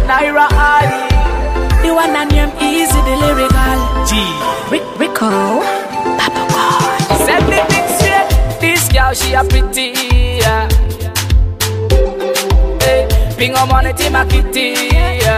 Naira Ali. The one that name Easy, the lyrical G. Rico, Papa God. Set the thing straight. This girl, she a pretty. Hey, bingo money, Tima Kitty.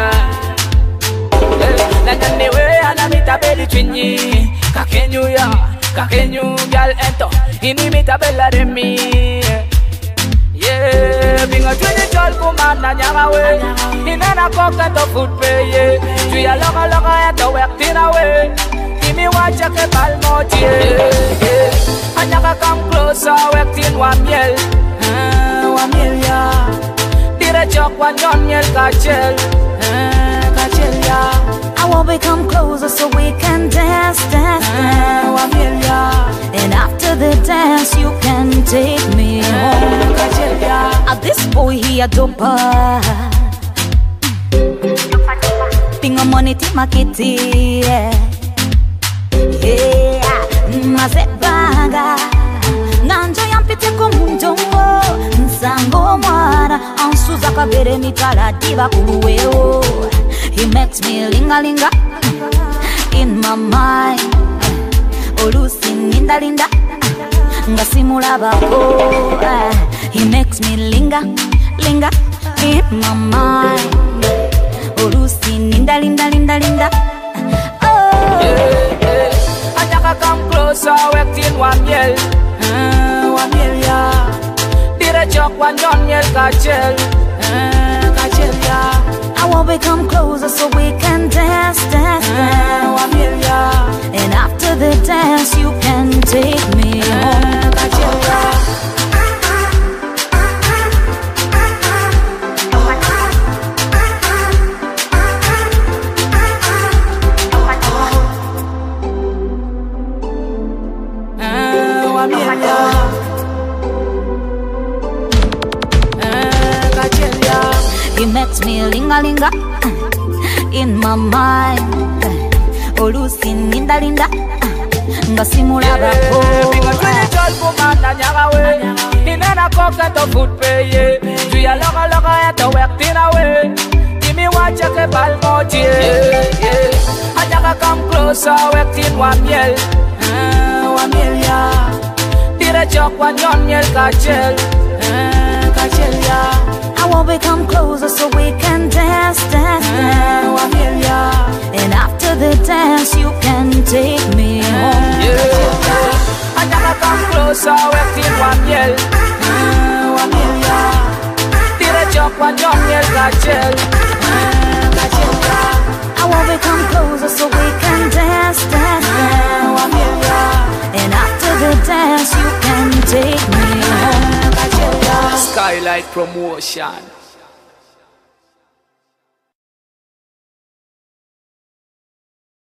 Like the way I meet a belly twinny. Kakenyu ya, kakenyu girl ento. Ini meet a bella de me. Yeah, bingo twinny tall woman na nyaga we. Inena coca to food pay. Yeah, tu ya loga ento work tin away. Gimme watch a ke balmoti. Yeah, anyaka come closer work tin wamiel. Wamiel ya. Dire chok wanyon miel kachel. Kachel ya. I want we come closer so we can dance, dance, dance. And after the dance, you can take me home. This boy he a doper. Bingo money Tima Kitty. Yeah, Mazebaga. Nanjo yampite kumundongo. Nsango mwana. Ansuza kabere mitala diva kuruweo. He makes me linga-linga in my mind. Olusi ninda-linda nga simulabako. He makes me linga-linga in my mind. Olusi ninda-linda. Oh. Yeah. Anyaka come closer, work in wamiel. Wamiel ya. Dire chok wanyon miel kachel. Kachel ya. I want we come closer so we can dance, dance, dance. And after the dance, you can take me home. He makes me linga-linga in my mind. Olusi ninda-linda nga simulabako. Bingo twinny tall woman na nyaga we. Inena coca to food pay. Tu ya loga ento work tin away. Gimme watch a ke balmoti. Yeah. Anyaka come closer, work tin wamiel. Wamiel ya. Dire chok wanyon miel kachel. Kachel ya. I want we come closer so we can dance, dance, dance. And after the dance, you can take me home. Yeah. Anyaka come closer, work in wamiel. Wamiel ya. Dire chok wanyon miel kachel. Kachel ya. I want we come closer so we can dance, dance, dance. And after the dance, you can take me home. Skylight Promotion.